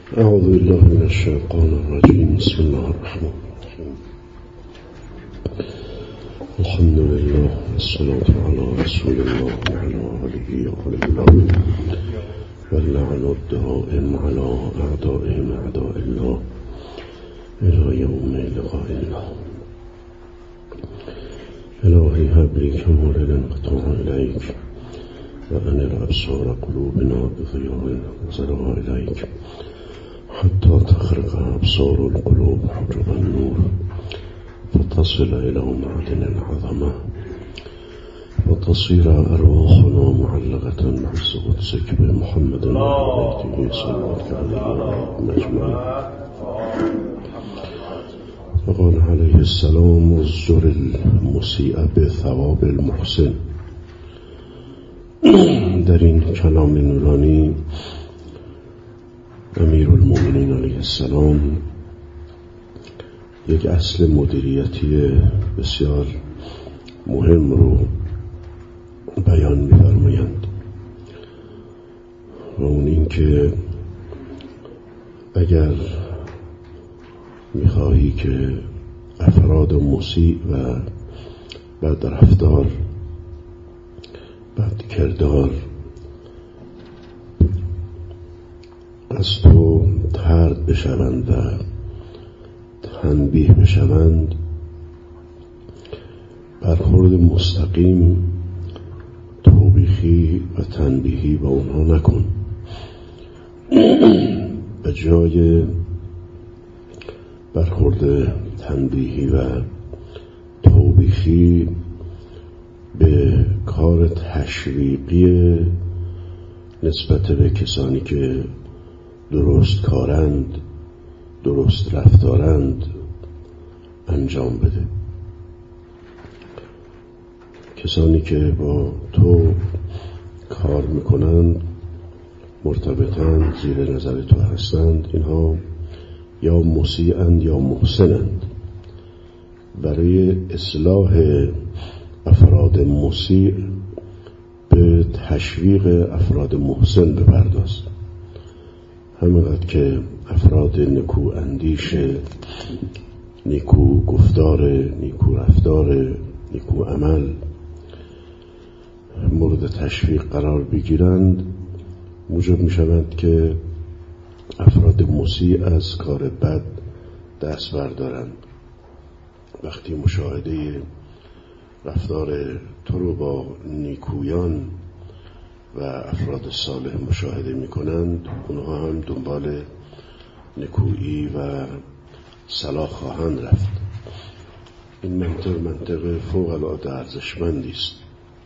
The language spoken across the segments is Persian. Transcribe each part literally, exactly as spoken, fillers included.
أعوذ بالله من الشيطان الرجيم. بسم الله الرحمن الرحيم. الحمد لله والصلاة على رسول الله وعلى آله وعلى الله واللعن الدائم على أعدائهم أعداء الله إلى يوم لقاء الله. إلهي هب لي كمال الانقطاع إليك وأن الأبصار قلوبنا بضياء نظرها إليك حتى تخرق أبصار القلوب حجب النور فتصل إلى معدن العظمة وتصير أرواحنا معلقة بحفظ قدسك بمحمد وآله صلوات عليه أجمعين. وقال عليه السلام: ازجر المسیء بثواب المحسن. در این کلام نورانی امیرالمومنین علیه السلام یک اصل مدیریتی بسیار مهم رو بیان می‌فرمایند و اون این که اگر می‌خواهی که افراد مسیء و بد رفتار، بد کردار از تو طرد بشوند و تنبیه بشوند، برخورد مستقیم توبیخی و تنبیهی با اونها نکن. به جای برخورد تنبیهی و توبیخی به کار تشویقی نسبت به کسانی که درست کارند، درست رفتارند انجام بده. کسانی که با تو کار میکنند، مرتبطند، زیر نظر تو هستند، اینها یا مسیئند یا محسنند. برای اصلاح افراد مسیء به تشویق افراد محسن بپرداز. همینقدر که افراد نیکو اندیش، نیکو گفتار، نیکو رفتار، نیکو عمل مورد تشویق قرار بگیرند، موجب می شوند که افراد مسیء از کار بد دست بردارند. وقتی مشاهده رفتار تو رو با نیکویان و افراد صالح مشاهده می کنند، اونها هم دنبال نیکویی و صلاح خواهند رفت. این منطق منطق فوق العاده ارزشمندی است،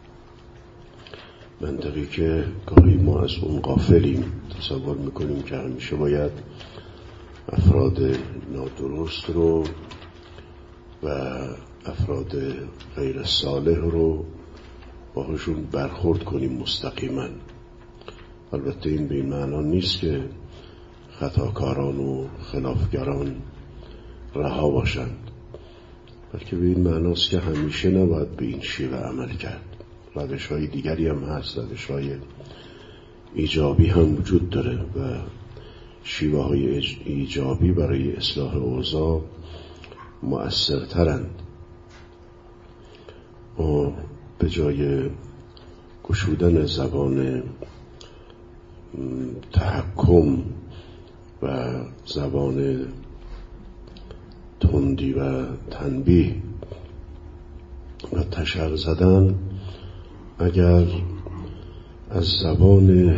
منطقی که گاهی ما از اون غافلیم. تصور میکنیم که همیشه باید افراد نادرست رو و افراد غیر صالح رو باهاشون برخورد کنیم مستقیما. البته این به این معنا نیست که خطاکاران و خلافگران رها باشند، بلکه به این معناست که همیشه نباید به این شیوه عمل کرد. روش های دیگری هم هست، روش های ایجابی هم وجود داره و شیوه های ایجابی برای اصلاح اوضاع مؤثرترند. ما به جای گشودن زبان تحکم و زبان تندی و تنبیه و تشر زدن، اگر از زبان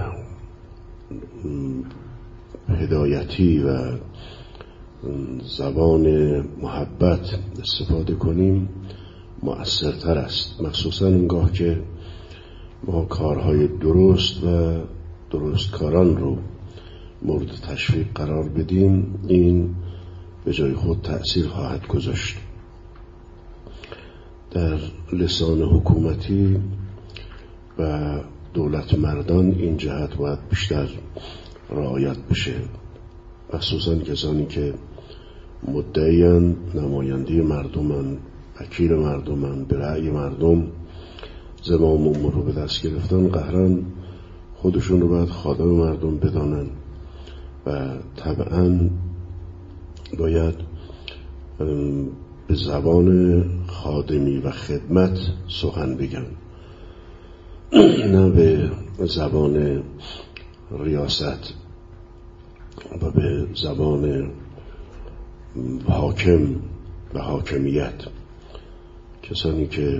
هدایتی و زبان محبت استفاده کنیم مؤثرتر است. مخصوصا اینگاه که ما کارهای درست و درست کاران رو مورد تشویق قرار بدیم، این به جای خود تأثیر خواهد گذاشت. در لسان حکومتی و دولت مردان این جهت باید بیشتر رعایت بشه، مخصوصا کسانی که مدعیان نماینده مردمن، وکیل مردمن، به رأی مردم زمام امور رو به دست گرفتن، قهرن خودشون رو باید خادم مردم بدانن و طبعاً باید به زبان خادمی و خدمت سخن بگم، نه به زبان ریاست و به زبان حاکم و حاکمیت. کسانی که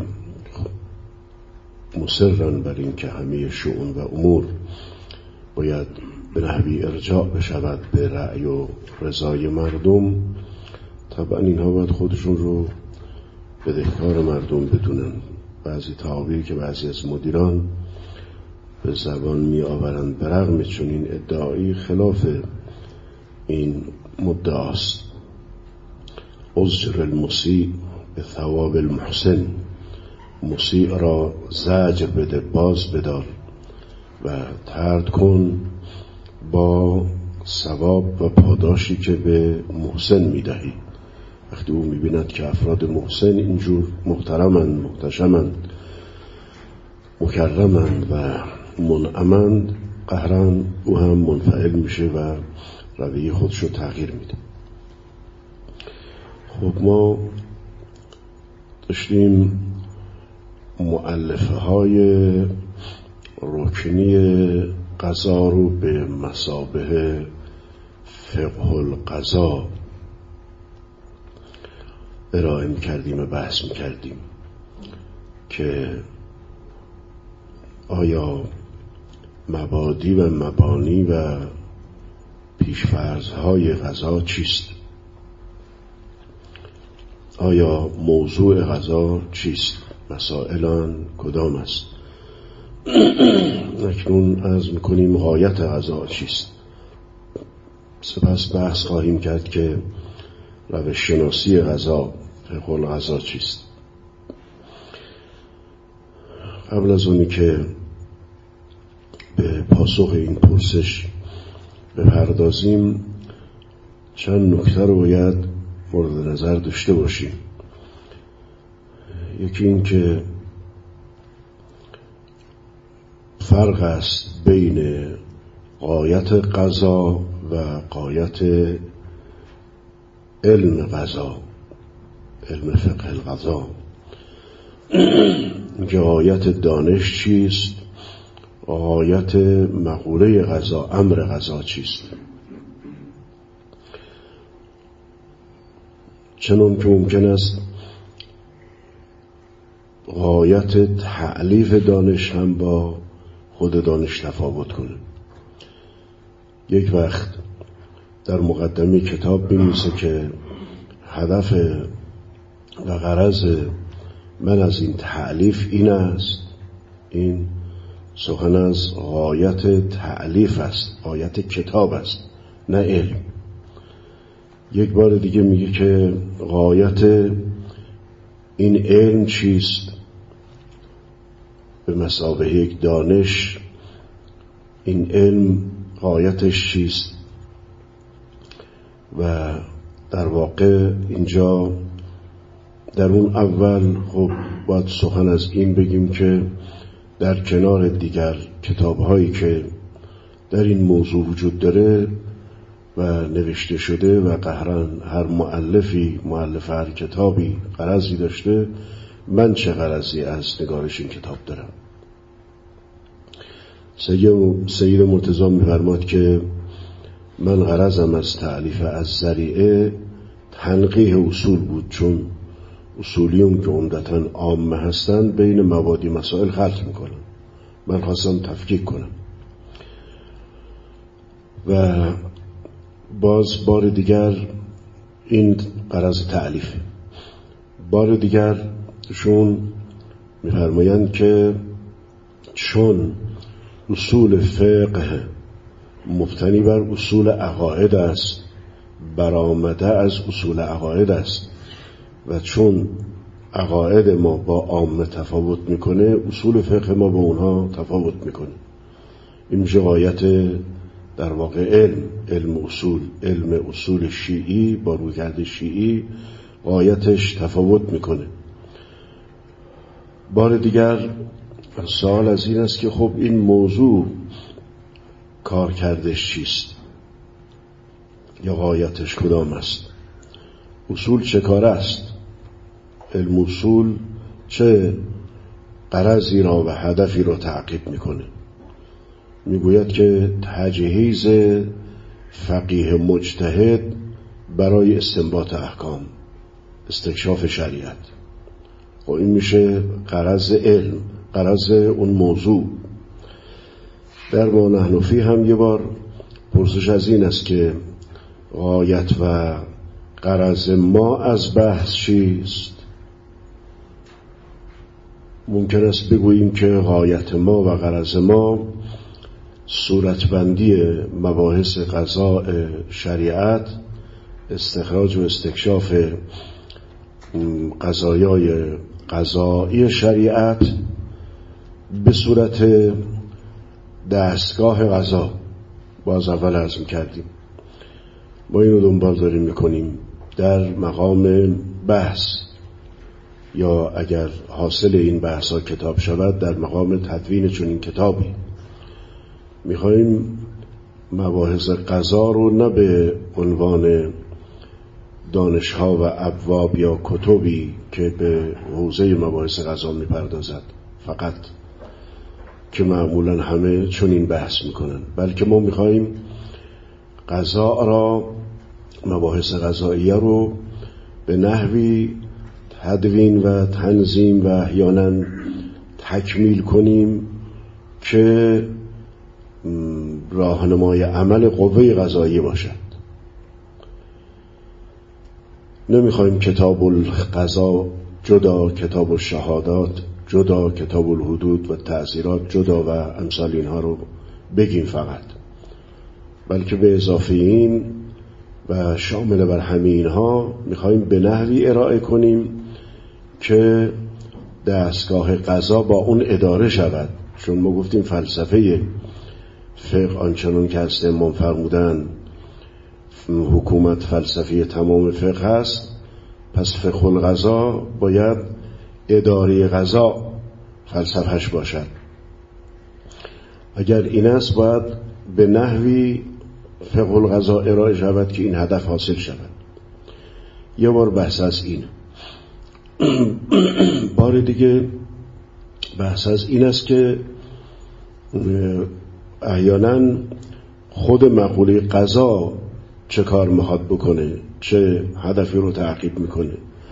مصرن بر این که همه شؤون و امور باید به نحوی ارجاع بشود به رأی و رضای مردم، طبعا اینها باید خودشون رو بدهکار مردم بدونن. بعضی تعابیری که بعضی از مدیران به زبان می آورند برغم چنین ادعایی خلاف این مدعاست. ازجر المسیء به ثواب المحسن، مسیء را زجر بده، باز بدار و طرد کن با ثواب و پاداشی که به محسن میدهی. وقتی او میبیند که افراد محسن اینجور محترمند، محتشمند، مکرمند و منعمند، قهرن او هم منفعل میشه و رویه خودش رو تغییر میده. خب ما داشتیم مؤلفه های رکنی قضا رو به مثابه فقه القضا ارائه می‌کردیم و بحث می‌کردیم که آیا مبادی و مبانی و پیشفرض‌های قضا چیست؟ آیا موضوع قضا چیست؟ مسائلان کدام است؟ اکنون عرض می‌کنیم غایت قضا چیست؟ سپس بحث خواهیم کرد که روش شناسی قضا، فقه القضا چیست؟ قبل از اونی که به پاسخ این پرسش بپردازیم، چند نکته رو باید مورد نظر داشته باشیم. یکی این که فرق است بین غایت قضا و غایت علم قضا، علم فقه القضا. اینکه غایت دانش چیست، غایت مقوله قضا، امر قضا چیست. چنان که ممکن است غایت تعلیف دانش هم با خود دانش تفاوت کنه. یک وقت در مقدمه کتاب می‌نویسه که هدف و غرض من از این تألیف این است، این سخن از غایت تألیف است، غایت کتاب است، نه علم. یک بار دیگه میگه که غایت این علم چیست، به مثابه یک دانش این علم غایتش چیست. و در واقع اینجا در اون اول خب باید سخن از این بگیم که در کنار دیگر کتاب‌هایی که در این موضوع وجود داره و نوشته شده و قهرن هر مؤلفی مؤلف هر کتابی غرضی داشته، من چه غرضی از نگارش این کتاب دارم؟ سید مرتضی می‌فرماد که من غرضم از تألیف از ذریعه تنقیح اصول بود، چون اصولیون که عمدتاً عامه هستن بین مبادی مسائل خلط میکنن، من خواستم تفکیک کنم. و باز بار دیگر این غرض تألیفه. بار دیگر شون میفرمایند که چون اصول فقه مبتنی بر اصول عقاید است، برآمده از اصول عقاید است، و چون عقاید ما با عامه تفاوت میکنه، اصول فقه ما با اونها تفاوت میکنه. این میشه غایت در واقع علم، علم اصول. علم اصول شیعی با رویکرد شیعی غایتش تفاوت میکنه. بار دیگر سوال از این است که خب این موضوع کار کردش چیست؟ یا غایتش کدام است؟ اصول چه کار است؟ علم اصول چه غرضی را و هدفی را تعقیب میکنه؟ میگوید که تجهیز فقیه مجتهد برای استنباط احکام، استکشاف شریعت. خب این میشه غرض علم، غرض اون موضوع. در ما نحن فیه هم یه بار پرسش از این است که غایت و غرض ما از بحث چیست؟ ممکن است بگوییم که غایت ما و غرض ما صورتبندی مباحث قضاء شریعت، استخراج و استکشاف قضایای قضایی شریعت به صورت دستگاه قضا. باز اول عرض کردیم ما اینو دنبال داریم میکنیم در مقام بحث، یا اگر حاصل این بحث ها کتاب شود در مقام تدوین چنین کتابی. میخواییم مباحث قضا رو نه به عنوان دانشها و ابواب یا کتبی که به حوزه مباحث قضا میپردازد فقط، که معمولا همه چنین بحث میکنن، بلکه ما میخواییم قضا را، مباحث قضاییه رو به نحوی تدوین و تنظیم و احیانا تکمیل کنیم که راهنمای عمل قوه قضاییه باشد. نمیخوایم کتاب القضا جدا، کتاب الشهادات جدا، کتاب الحدود و تعزیرات جدا و امثال اینها رو بگیم فقط، بلکه به اضافه این و شامل بر همه اینها میخوایم به نحوی ارائه کنیم که دستگاه قضا با اون اداره شود. چون ما گفتیم فلسفه فقه آنچنان که هست امام فرمودن حکومت فلسفی تمام فقه هست، پس فقه القضا باید اداره قضا فلسفهش باشد. اگر این است باید به نحوی فقه القضا ارائه شود که این هدف حاصل شود. یه بار بحث از این. بار دیگه بحث از این است که احیانا خود مقوله قضا چه کار میخواد بکنه، چه هدفی رو تعقیب میکنه.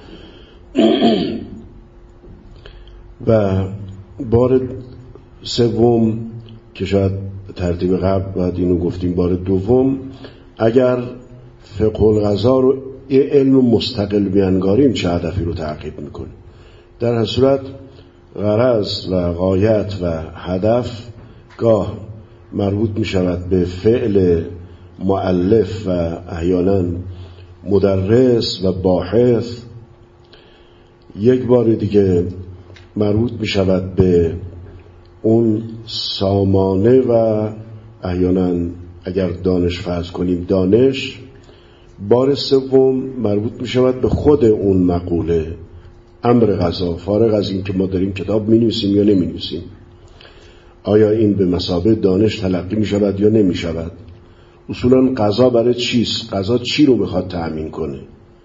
و بار سوم که شاید ترتیب قبل باید اینو گفتیم، بار دوم اگر فقه القضا رو یه علم مستقل بیانگاریم چه هدفی رو تعقیب میکنه. در هر صورت غرض و غایت و هدف گاه مربوط میشود به فعل مؤلف و احیانا مدرس و باحث، یک بار دیگه مربوط میشود به اون سامانه و احیانا اگر دانش فرض کنیم دانش. بار سوم مربوط میشود به خود اون مقوله امر قضا، فارغ از این که ما داریم کتاب مینویسیم یا نمینویسیم. آیا این به مثابه دانش تلقی میشود یا نمیشود؟ اصولا قضا برای چیست؟ قضا چی رو میخواد تأمین کنه؟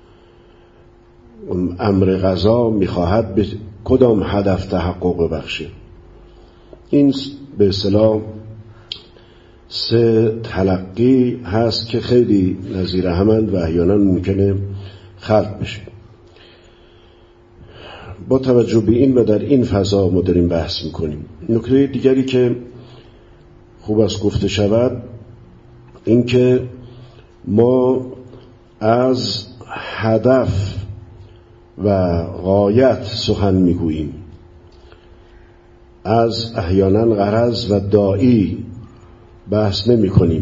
امر قضا میخواهد به کدام هدف تحقق ببخشه؟ این به اصطلاح سه تلقی هست که خیلی نظیر همند و احیانا ممکنه خلط بشه. با توجه به این و در این فضا ما داریم بحث میکنیم. نکته دیگری که خوب است گفته شود این که ما از هدف و غایت سخن میگوییم، از احیانا غرض و داعی بحث نمی کنیم،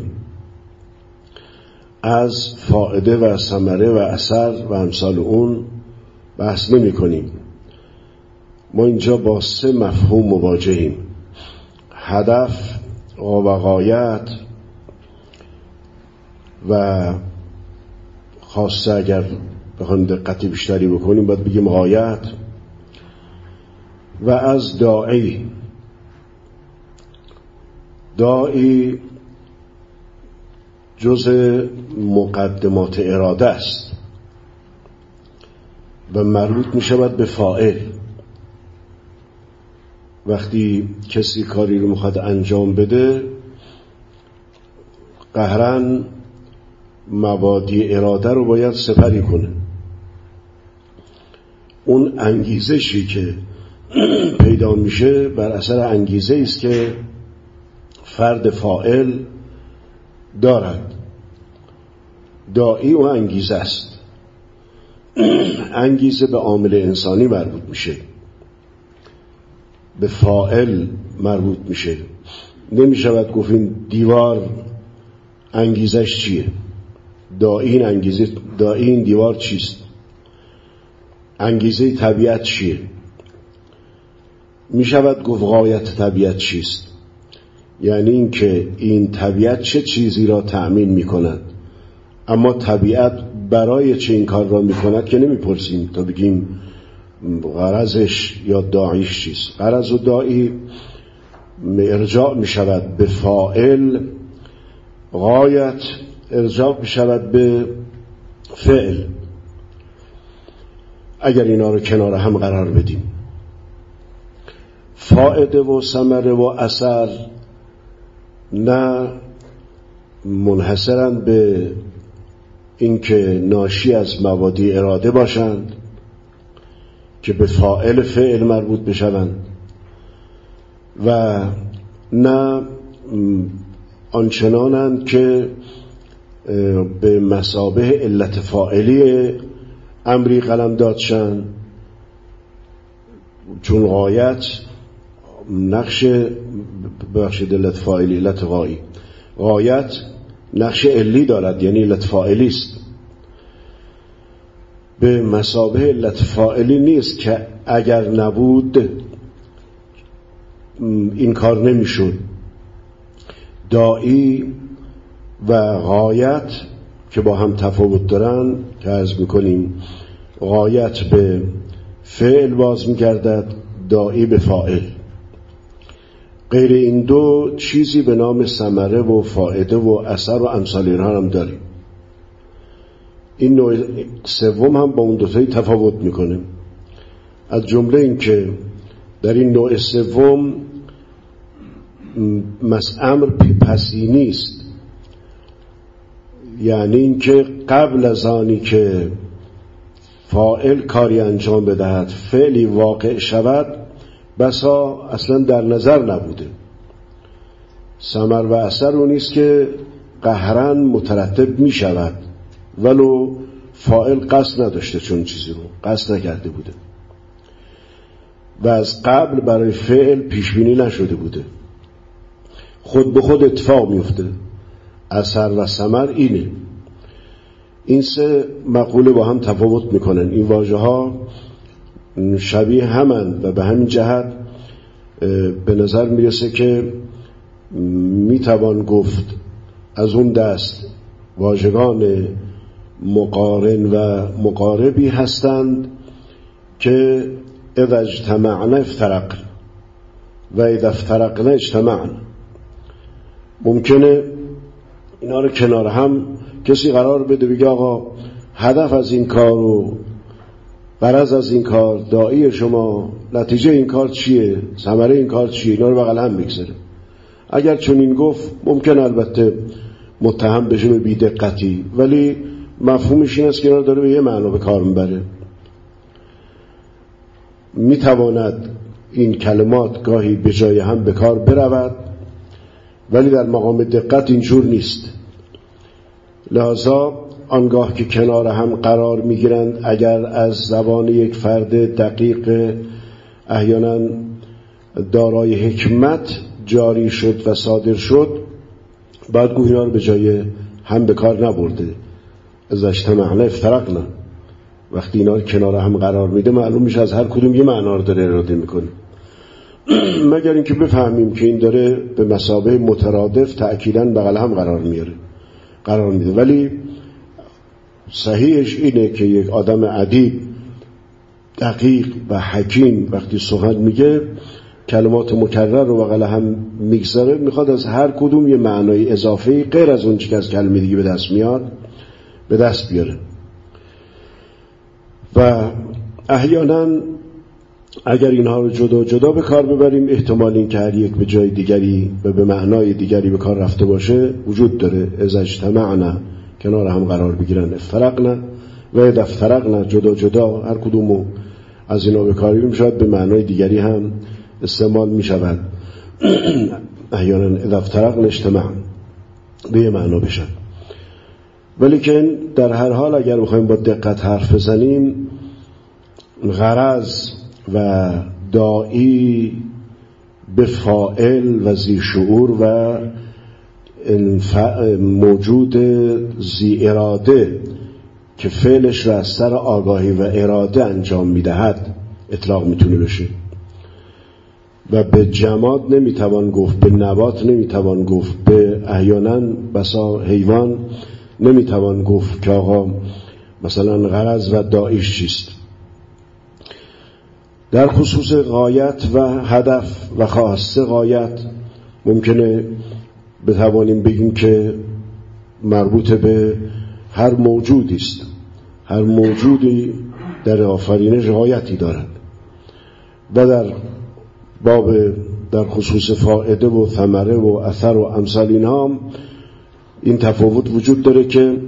از فائده و ثمره و اثر و امثال اون بحث نمی کنیم. ما اینجا با سه مفهوم مواجهیم: هدف و غایت و خاصه اگر بخوایم دقتی بیشتری بکنیم باید بگیم غایت، و از داعی. داعی جزء مقدمات اراده است و مربوط می شود به فاعل. وقتی کسی کاری رو میخواد انجام بده، قهرن مبادی اراده رو باید سپری کنه. اون انگیزشی که پیدا میشه بر اثر انگیزه است که فرد فاعل دارد. داعی و انگیزه است. انگیزه به عامل انسانی مربوط میشه، به فاعل مربوط میشه. نمیشود گفت این دیوار انگیزش چیه، داعی این انگیزه، داعی این دیوار چیست، انگیزه طبیعت چیه. میشود گفت غایت طبیعت چیست، یعنی این که این طبیعت چه چیزی را تأمین میکند. اما طبیعت برای چه این کار را میکند که نمیپرسیم تا بگیم غرضش یا داعیش چیست. غرض و داعی ارجاع میشود به فاعل، غایت ارجاع میشود به فعل. اگر اینا رو کنار هم قرار بدیم، فائده و ثمره و اثر نه منحصرن به اینکه ناشی از مبادی اراده باشند که به فاعل فعل مربوط بشوند، و نه آنچنانند که به مثابه علت فاعلی امری قلم دادشن، چون غایت نقش ببخشید علت فاعلی، علت غایی، غایت نقش علی دارد، یعنی علت فاعلی است. به مثابه علت فاعلی نیست که اگر نبود این کار نمیشد. داعی و غایت که با هم تفاوت دارن که عرض میکنیم، غایت به فعل باز میگردد، داعی به فاعل. غیر این دو چیزی به نام ثمره و فائده و اثر و امثال اینها هم داریم. این نوع سوم هم با اون دوتایی تفاوت میکنه. از جمله این که در این نوع سوم امر پسینی است، یعنی این که قبل از آنی که فاعل کاری انجام بدهد فعلی واقع شود، بسا اصلا در نظر نبوده. ثمر و اثر اون نیست که قهرن مترتب می شود ولو فاعل قصد نداشته، چون چیزی رو قصد نکرده بوده و از قبل برای فعل پیشبینی نشده بوده، خود به خود اتفاق میفته. اثر و ثمر اینه. این سه مقوله با هم تفاوت میکنن. این واژه ها شبیه همن و به همین جهت به نظر میرسه که میتوان گفت از اون دست واژگان مقارن و مقاربی هستند که اذا اجتمعنا افترقنا و اذا افترقنا اجتمعنا. ممکنه اینا رو کنار هم کسی قرار بده بگه آقا هدف از این کار و غرض از این کار، داعی شما، نتیجه این کار چیه، ثمره این کار چیه، اینا رو بغل هم میگذاره. اگر چون این گفت ممکن البته متهم بشه به بی‌دقتی، ولی مفهومش این است که اینا رو داره به یه معنا به کار میبره. میتواند این کلمات گاهی به جای هم به کار برود، ولی در مقام دقت اینجور نیست. لذا آنگاه که کنار هم قرار میگیرند، اگر از زبان یک فرد دقیق احیانا دارای حکمت جاری شد و صادر شد، بعد گویا اینا رو به جای هم به کار نبرده. از اجتماعنا افترقنا، وقتی اینا رو کنار هم قرار میده معلوم میشه از هر کدوم یه معنا رو داره اراده میکنه، مگر اینکه بفهمیم که این داره به مثابه مترادف تأکیداً بغل هم قرار میاره قرار میده. ولی صحیحش اینه که یک آدم ادیب دقیق و حکیم وقتی سخن میگه کلمات مکرر رو بغل هم میگذاره، میخواد از هر کدوم یه معنای اضافه‌ای غیر از اون چیزی که از کلمه دیگه به دست میاد به دست بیاره. و احیانا اگر اینها رو جدا جدا به کار ببریم، احتمال این که هر یک به جای دیگری و به معنای دیگری به کار رفته باشه وجود داره. اذا اجتمعنا، کنار هم قرار بگیرن، افترقنا، و اذا افترقنا، جدا جدا، هر کدومو از اینا به کار ببریم شاید به معنای دیگری هم استعمال می شود. احیانا اذا افترقنا اجتمعنا به یه معنا بشن. ولی که در هر حال اگر بخوایم با دقت حرف بزنیم، غرض و داعی به فاعل و ذی شعور و موجود ذی اراده که فعلش را از سر آگاهی و اراده انجام میدهد اطلاق میتونه بشه. و به جماد نمیتوان گفت، به نبات نمیتوان گفت، به احیانا بسا حیوان نمیتوان گفت که آقا مثلا غرض و داعیش چیست. در خصوص غایت و هدف و خواسته غایت ممکنه بتوانیم بگیم که مربوط به هر موجودی است. هر موجودی در آفرینش غایتی دارد. و در باب در خصوص فائده و ثمره و اثر و امثال اینها این تفاوت وجود داره که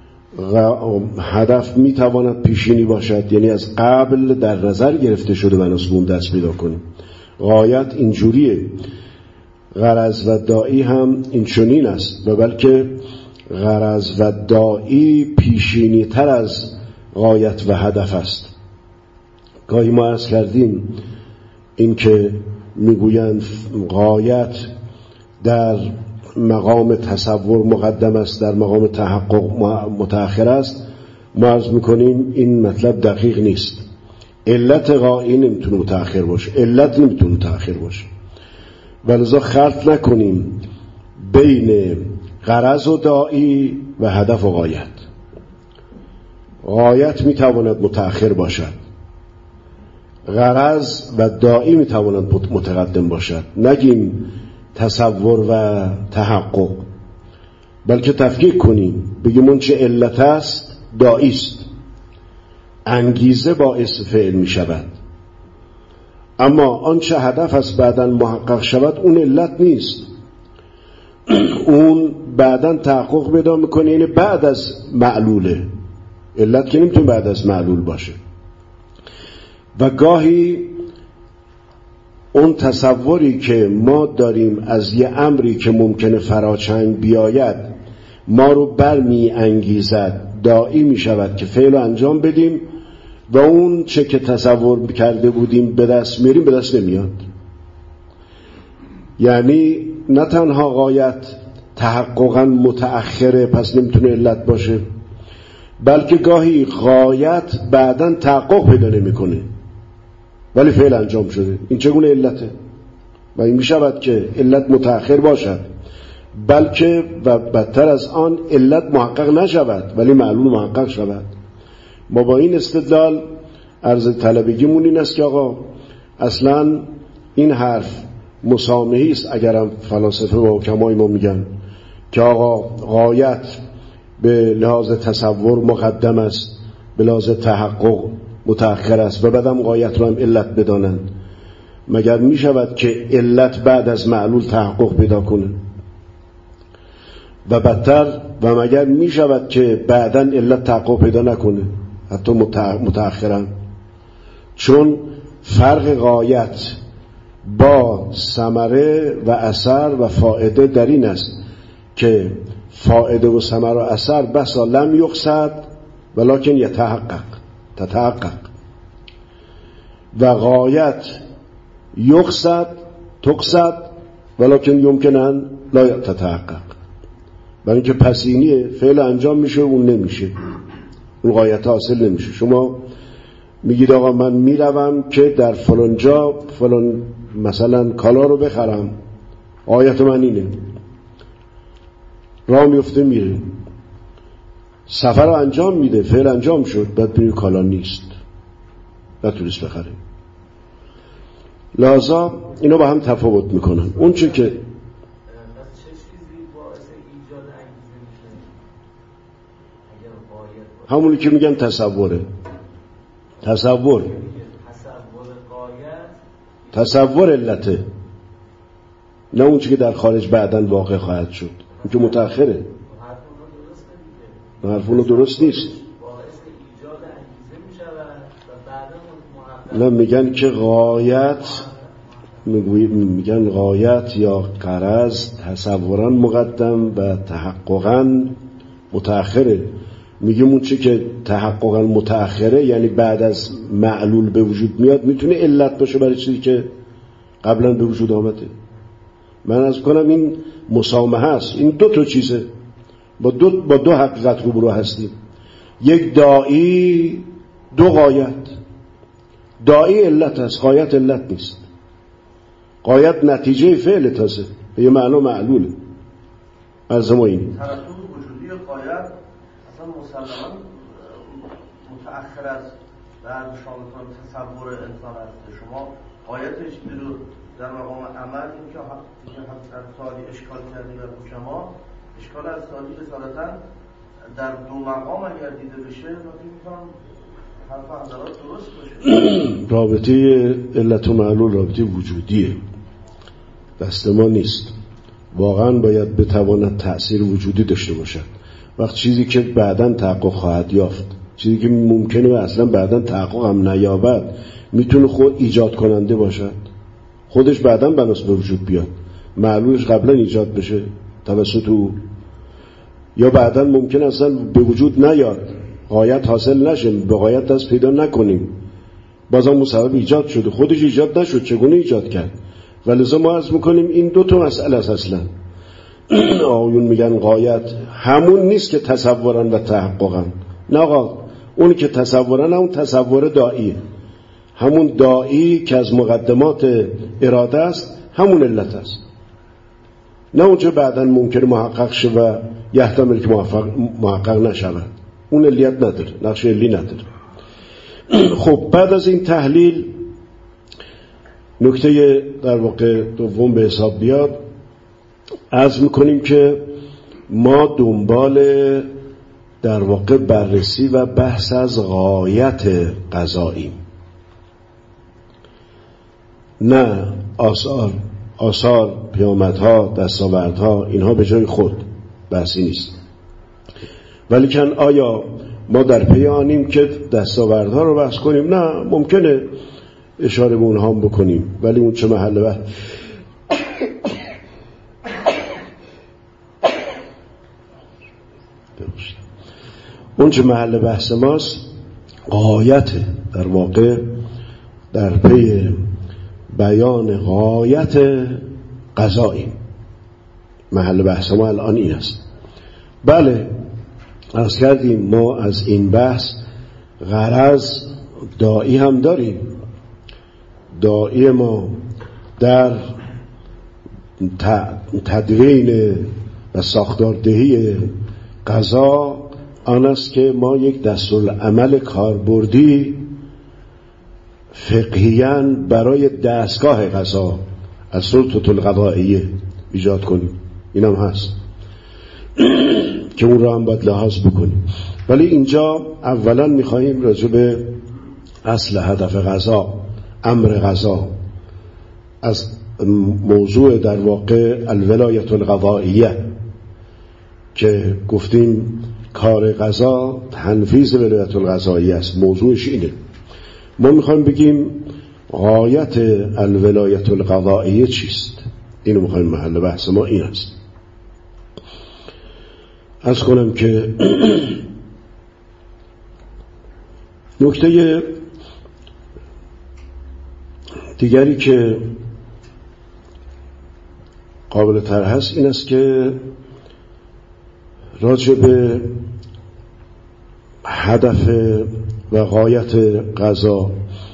هدف میتواند پیشینی باشد، یعنی از قبل در نظر گرفته شده بناس بوم دست پیدا کنیم. غایت اینجوریه. غرض و داعی هم این چنین است، و بلکه غرض و داعی پیشینی تر از غایت و هدف است. گاهی ما عرض کردیم این که میگویند غایت در مقام تصور مقدم است، در مقام تحقق متأخر است. ما عرض میکنیم این مطلب دقیق نیست. علت غایی نمیتونه متأخر باشه، علت نمیتونه متأخر باشه. ولذا خلط نکنیم بین غرض و داعی و هدف و غایت. غایت میتواند متأخر باشد، غرض و داعی میتواند متقدم باشد. نگیم تصور و تحقق، بلکه تفکیک کنیم، بگیم اون چه علت است داعی است، انگیزه باعث فعل می شود. اما آن چه هدف است بعداً محقق شود اون علت نیست، اون بعداً تحقق پیدا میکنه، یعنی بعد از معلوله. علت که نمیتونه بعد از معلول باشه. و گاهی اون تصوری که ما داریم از یه امری که ممکنه فراچنگ بیاید ما رو برمی انگیزد، داعی می شود که فعل رو انجام بدیم، و اون چه که تصور کرده بودیم به دست میاریم به دست نمیاد. یعنی نه تنها غایت تحققا متأخره پس نمیتونه علت باشه، بلکه گاهی غایت بعداً تحقق پیدا نمیکنه ولی فعل انجام شده. این چگونه علته؟ و این میشود که علت متأخر باشد، بلکه و بدتر از آن علت محقق نشود ولی معلول محقق شود. ما با این استدلال عرض طلبگیمون این است که آقا اصلا این حرف مسامحی است اگرم فلاسفه و حکمای ما میگن که آقا غایت به لحاظ تصور مقدم است، به لحاظ تحقق متأخر است، و بعدم غایت رو هم علت بدانند. مگر می شود که علت بعد از معلول تحقق پیدا کنه؟ و بدتر، و مگر می شود که بعداً علت تحقق پیدا نکنه حتی متأخراً؟ چون فرق غایت با ثمره و اثر و فائده در این است که فائده و ثمره و اثر بسا لم یقصد ولکن یتحقق تتحقق، و غایت یقصد تقصد ولکن یمکنن لا تتحقق. برای اینکه پسینیه، فعل انجام میشه اون نمیشه، اون غایت حاصل نمیشه. شما میگید آقا من میروم که در فلان جا فلان مثلا کالا رو بخرم، غایت من اینه، راه میفته میره، سفر رو انجام میده، فعل انجام شد، بعد بینید کالا نیست، نتونست بخره. لذا اینا با هم تفاوت میکنن. اون چه که همونی که میگن تصوره، تصور تصور علته، نه اون چی که در خارج بعداً واقع خواهد شد، اون که متأخره. حرف اونو درست نیست. نه میگن که غایت، میگن غایت یا غرض تصورا مقدم و تحققا متأخره. میگیم اون چی که تحققا متأخره یعنی بعد از معلول به وجود میاد میتونه علت باشه برای چیزی که قبلا به وجود آمده. من از کنم این مسامحه است. این دو تا چیزه، با دو با دو حقیقت روبرو هستیم. یک داعی، دو غایت. داعی علت است، غایت علت نیست. غایت نتیجه فعل تازه به یه معنا معلوله. از ما این ترتب وجودی غایت اصلا مسلماً متأخر است در شامل تصور انسان است. شما غایتش رو در مقام عمل این که در سالی اشکال کردی و حکما اشکال از سالی رسالتاً در دو مقام اگر دیده بشه نتیجه میکنم حرف حضرات درست باشه. رابطه علت و معلول رابطه وجودیه، دست ما نیست. واقعا باید بتواند تأثیر وجودی داشته باشد. وقت چیزی که بعداً تحقق خواهد یافت، چیزی که ممکنه و اصلا بعداً تحقق هم نیابد، میتونه خود ایجاد کننده باشد، خودش بعداً بناس به وجود بیاد، معلولش قبلا ایجاد بشه توسط او، یا بعداً ممکن اصلا به وجود نیاد، غایت حاصل نشه، به غایت دست پیدا نکنیم، بازم اون سبب ایجاد شده، خودش ایجاد نشد، چگونه ایجاد کرد؟ ولذا ما عرض میکنیم این دو تا مسئله است. اصلا آقایون میگن غایت همون نیست که تصورن و تحققن. نه آقا، اونی که تصورن همون تصور داعیه، همون داعی که از مقدمات اراده است، همون علت است. نه اونجا بعداً ممکن محقق شه و یحتمل که محقق نشود، اون علیت نداره، نقش علی نداره. خب بعد از این تحلیل نکته در واقع دوم به حساب بیاد، عرض میکنیم که ما دنبال در واقع بررسی و بحث از غایت قضاییم، نه آثار آثار پیامدها، دستاوردها، اینها به جای خود بحثی نیست. ولیکن آیا ما در پی آنیم که دستاوردها رو بحث کنیم؟ نه، ممکنه اشاره به اونها هم بکنیم، ولی اون چه محل بحث اون چه محل بحث ماست غایت، در واقع در پی بیان غایت قضایی. محل بحث ما الان این است. بله، عرض کردیم ما از این بحث غرض داعی هم داریم. داعی ما در تدوین و ساختاردهی قضا آن است که ما یک دستورالعمل کاربردی فقهیاً برای دستگاه قضا از سلطه القضائیه ایجاد کنیم. این هم هست که اون را هم باید لحاظ بکنیم. ولی اینجا اولا میخواییم راجع به اصل هدف قضا، امر قضا، از موضوع در واقع الولایت القضائیه که گفتیم کار قضا تنفیذ ولایت القضائیه است، موضوعش اینه. ما میخوایم بگیم غایت الولایت القضائیه چیست؟ اینو میخوایم، محل بحث ما این است. از کنم که نکته دیگری که قابل طرح هست این است که راجع به هدف و غایت قضا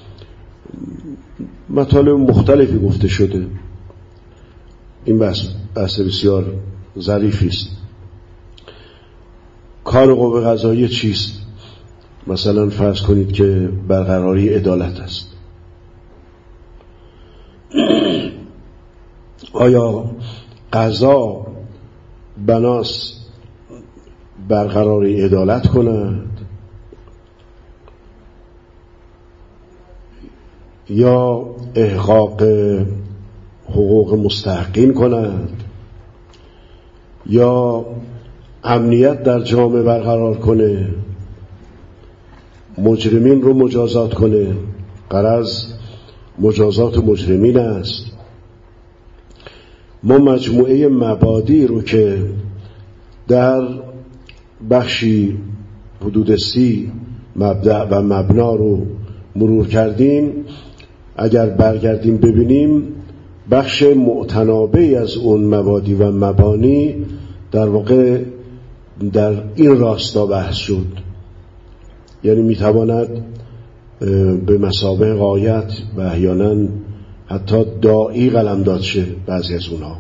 مطالب مختلفی گفته شده. این بحث بحث بسیار ظریفی است. کار قوه قضاییه چیست؟ مثلا فرض کنید که برقراری عدالت است. آیا قضا بناس برقراری عدالت کند یا احقاق حقوق مستحقین کند یا امنیت در جامعه برقرار کنه، مجرمین رو مجازات کنه؟ غرض مجازات مجرمین است. ما مجموعه مبادی رو که در بخشی حدود سی مبدأ و مبنا رو مرور کردیم، اگر برگردیم ببینیم بخش معتنابی از اون مبادی و مبانی در واقع در این راستا بحث شد. یعنی میتواند به مثابه غایت و احیانا حتی داعی قلمداد شه بعضی از اونها.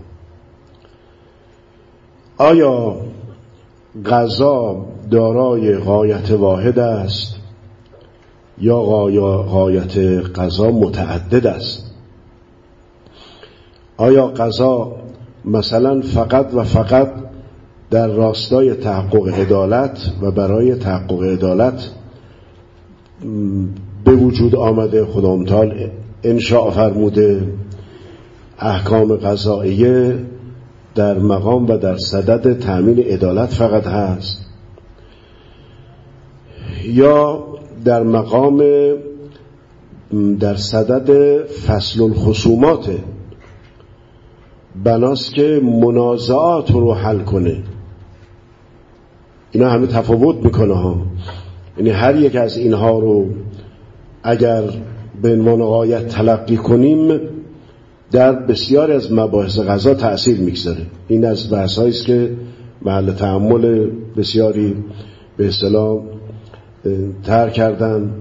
آیا قضا دارای غایت واحد است یا غایت قضا متعدد است؟ آیا قضا مثلا فقط و فقط در راستای تحقق عدالت و برای تحقق عدالت به وجود آمده، خدا متعال انشاء فرموده احکام قضاییه در مقام و در صدد تأمین عدالت فقط هست، یا در مقام در صدد فصل الخصومات بناست که منازعات رو حل کنه؟ اینا همه تفاوت میکنه ها. یعنی هر یک از اینها رو اگر به عنوان غایت تلقی کنیم در بسیاری از مباحث قضا تأثیر میگذاره. این از بحث‌هایی است که محل تأمل بسیاری به اصطلاح ترک کردن،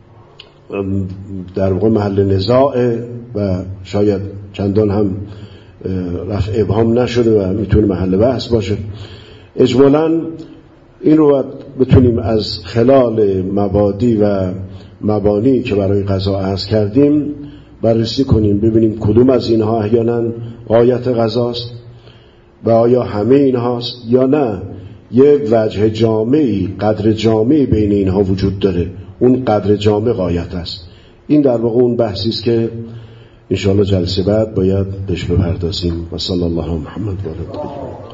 در واقع محل نزاع و شاید چندان هم رفع ابهام نشده و میتونه محل بحث باشه. اجمالاً این رو بتونیم از خلال مبادی و مبانی که برای قضا عرض کردیم بررسی کنیم، ببینیم کدوم از اینها احیانا غایت قضاست و آیا همه اینهاست یا نه یک وجه جامعی، قدر جامعی بین اینها وجود داره، اون قدر جامع غایت است. این در واقع اون بحثی است که انشاءالله جلسه بعد باید بهش بپردازیم. و صلی الله علی محمد و آله.